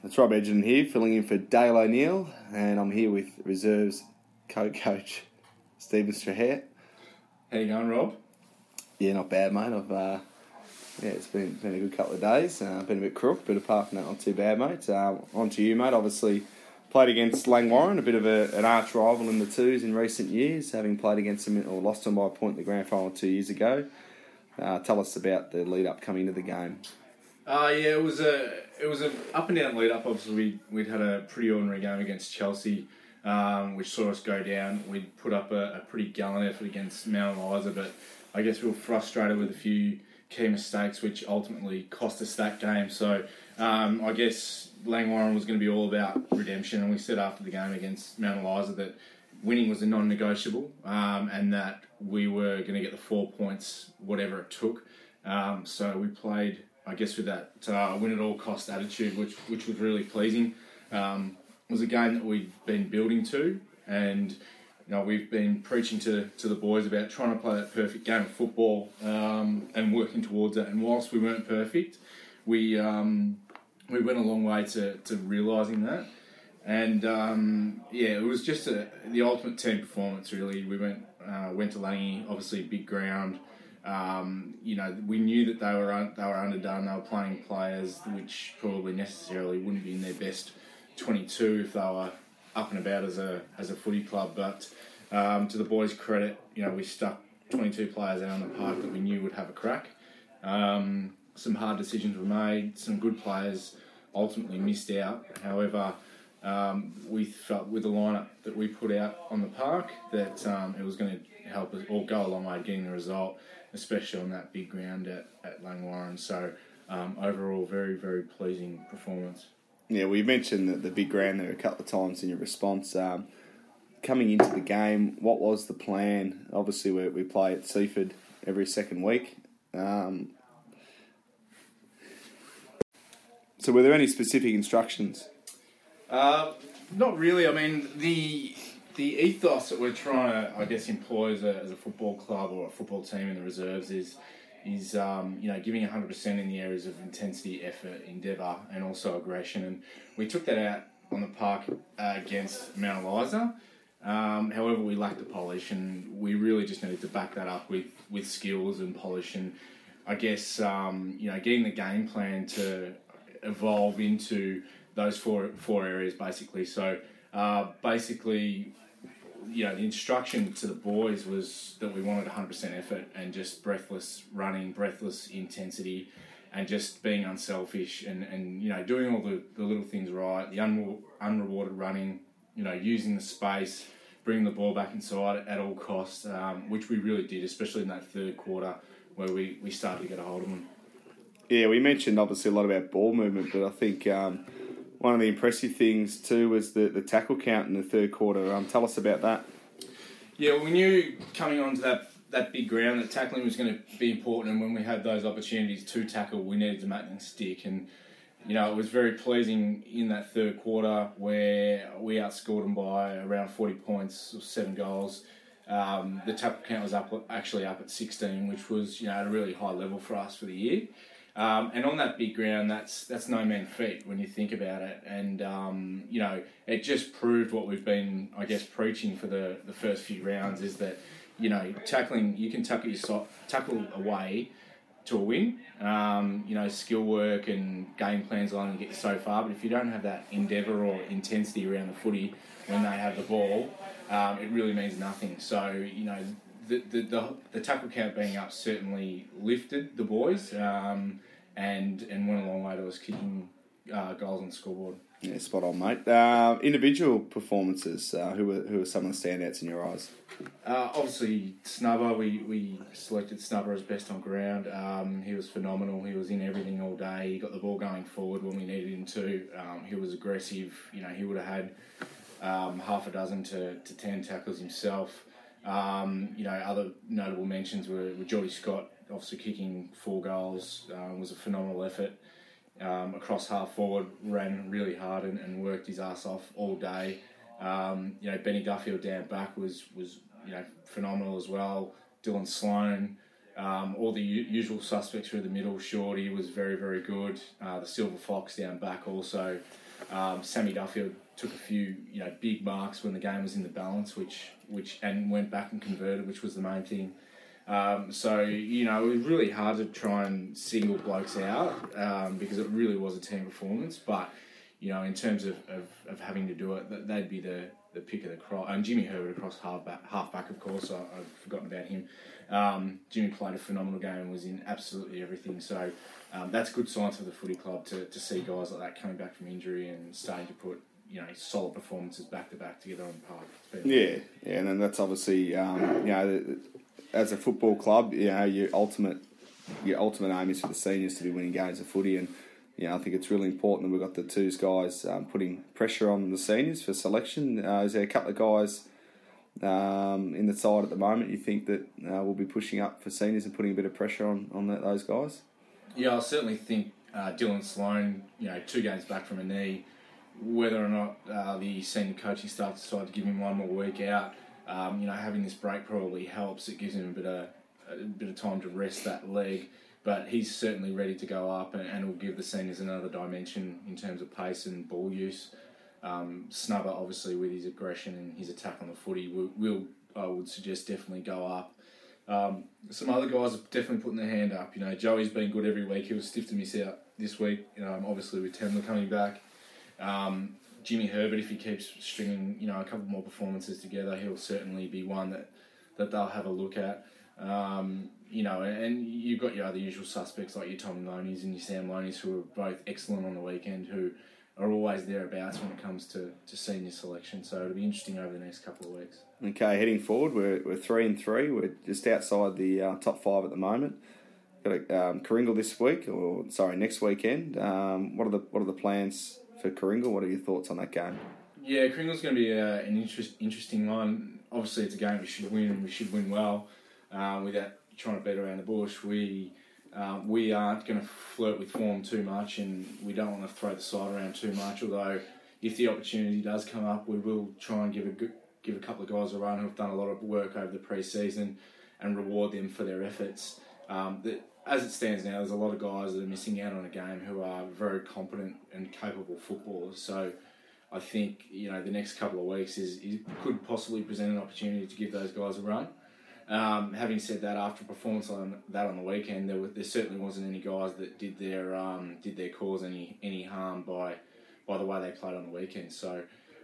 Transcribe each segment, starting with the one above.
It's Rob Edgerton here, filling in for Dale O'Neill, and I'm here with reserves co-coach Stephen Strahet. How you going, Rob? Yeah, not bad, mate. It's been a good couple of days. Been a bit crook, but apart from that, not too bad, mate. On to you, mate. Obviously, played against Langwarrin, a bit of an arch rival in the twos in recent years, having played against them or lost them by a point in the grand final 2 years ago. Tell us about the lead up coming to the game. It was an up and down lead up. Obviously, we'd had a pretty ordinary game against Chelsea, which saw us go down. We'd put up a pretty gallant effort against Mount Eliza, but I guess we were frustrated with a few key mistakes, which ultimately cost us that game. So I guess Langwarrin was going to be all about redemption, and we said after the game against Mount Eliza that winning was a non-negotiable, and that we were going to get the 4 points, whatever it took. So we played, I guess, with that win-at-all-cost attitude, which was really pleasing. It was a game that we'd been building to, and we've been preaching to the boys about trying to play that perfect game of football and working towards it. And whilst we weren't perfect, we went a long way to realising that. And it was just the ultimate team performance, really. We went to Langy, obviously a big ground. We knew that they were underdone. They were playing players which probably necessarily wouldn't be in their best 22 if they were up and about as a footy club. But to the boys' credit, we stuck 22 players out on the park that we knew would have a crack. Some hard decisions were made. Some good players ultimately missed out. However, we felt with the lineup that we put out on the park that it was going to help us all go a long way to getting the result, especially on that big ground at Langwarrin. So overall, very, very pleasing performance. Yeah, we mentioned the big ground there a couple of times in your response. Coming into the game, what was the plan? Obviously, we play at Seaford every second week. So were there any specific instructions? Not really. I mean, the ethos that we're trying to, I guess, employ as a football club or a football team in the reserves is giving 100% in the areas of intensity, effort, endeavour, and also aggression. And we took that out on the park against Mount Eliza. However, we lacked the polish, and we really just needed to back that up with skills and polish. And I guess getting the game plan to evolve into those four areas basically. So the instruction to the boys was that we wanted 100% effort and just breathless running, breathless intensity, and just being unselfish and doing all the little things right, the unrewarded running, using the space, bringing the ball back inside at all costs, which we really did, especially in that third quarter where we started to get a hold of them. Yeah, we mentioned obviously a lot about ball movement, but I think one of the impressive things too was the tackle count in the third quarter. Tell us about that. Yeah, well, we knew coming onto that big ground that tackling was going to be important, and when we had those opportunities to tackle, we needed to make them stick. And it was very pleasing in that third quarter where we outscored them by around 40 points, 7 goals. The tackle count was up at 16, which was at a really high level for us for the year. And on that big ground, that's no mean feat when you think about it. And, it just proved what we've been, I guess, preaching for the first few rounds is that, tackling, you can tackle away to a win. Skill work and game plans will only get you so far. But if you don't have that endeavour or intensity around the footy when they have the ball, it really means nothing. So, the tackle count being up certainly lifted the boys and went a long way to us kicking goals on the scoreboard. Yeah, spot on, mate. Individual performances, who were some of the standouts in your eyes? Obviously, Snubber, we selected Snubber as best on ground. He was phenomenal. He was in everything all day. He got the ball going forward when we needed him to. He was aggressive. He would have had half a dozen to 10 tackles himself. Other notable mentions were Geordie Scott, obviously kicking 4 goals, was a phenomenal effort. Across half forward, ran really hard and worked his ass off all day. Benny Duffield down back was phenomenal as well. Dylan Sloan, All the usual suspects through the middle. Shorty was very, very good. The Silver Fox down back also. Sammy Duffield took a few, big marks when the game was in the balance, which and went back and converted, which was the main thing. So it was really hard to try and single blokes out because it really was a team performance. But in terms of having to do it, they'd be the pick of the crop. And Jimmy Herbert across halfback, of course. I've forgotten about him. Jimmy played a phenomenal game and was in absolutely everything. So that's good signs for the footy club to see guys like that coming back from injury and starting to put solid performances back to back together on the park. Yeah, and then that's obviously as a football club, your ultimate aim is for the seniors to be winning games of footy, and I think it's really important that we've got the twos guys putting pressure on the seniors for selection. Is there a couple of guys in the side at the moment you think that will be pushing up for seniors and putting a bit of pressure on those guys? Yeah, I certainly think Dylan Sloan, 2 games back from a knee, whether or not the senior coaching staff decide to give him one more week out, having this break probably helps. It gives him a bit of time to rest that leg, but he's certainly ready to go up and will give the seniors another dimension in terms of pace and ball use. Snubber, obviously, with his aggression and his attack on the footy, will I would suggest definitely go up. Some other guys are definitely putting their hand up. Joey's been good every week. He was stiff to miss out this week. Obviously with Temler coming back. Jimmy Herbert, if he keeps stringing, a couple more performances together, he'll certainly be one that they'll have a look at. And you've got your other usual suspects like your Tom Loneys and your Sam Loneys, who are both excellent on the weekend, who are always thereabouts when it comes to senior selection. So it'll be interesting over the next couple of weeks. Okay, heading forward, we're 3-3. We're just outside the top 5 at the moment. Got Coringal next weekend. What are the plans for Coringal? What are your thoughts on that game? Yeah, Coringal's going to be an interesting one. Obviously, it's a game we should win, and we should win well without trying to beat around the bush. We aren't going to flirt with form too much, and we don't want to throw the side around too much. Although, if the opportunity does come up, we will try and give a couple of guys a run who have done a lot of work over the pre-season and reward them for their efforts. As it stands now, there's a lot of guys that are missing out on a game who are very competent and capable footballers. So I think the next couple of weeks could possibly present an opportunity to give those guys a run. Having said that, after a performance on the weekend, there certainly wasn't any guys that did their cause any harm by the way they played on the weekend. So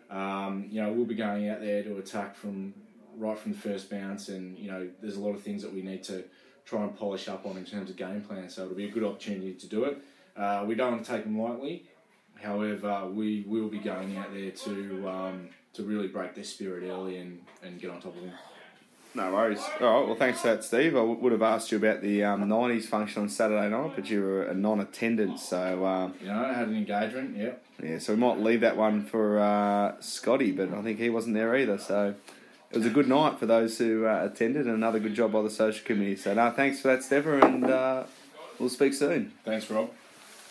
we'll be going out there to attack right from the first bounce, and there's a lot of things that we need to try and polish up on in terms of game plan. So it'll be a good opportunity to do it. We don't want to take them lightly. However, we will be going out there to really break their spirit early and get on top of them. No worries. All right, well, thanks for that, Steve. I would have asked you about the 90s function on Saturday night, but you were a non-attendant, so... I had an engagement, yep. Yeah, so we might leave that one for Scotty, but I think he wasn't there either, so... It was a good night for those who attended, and another good job by the social committee. So, thanks for that, Stepher, and we'll speak soon. Thanks, Rob.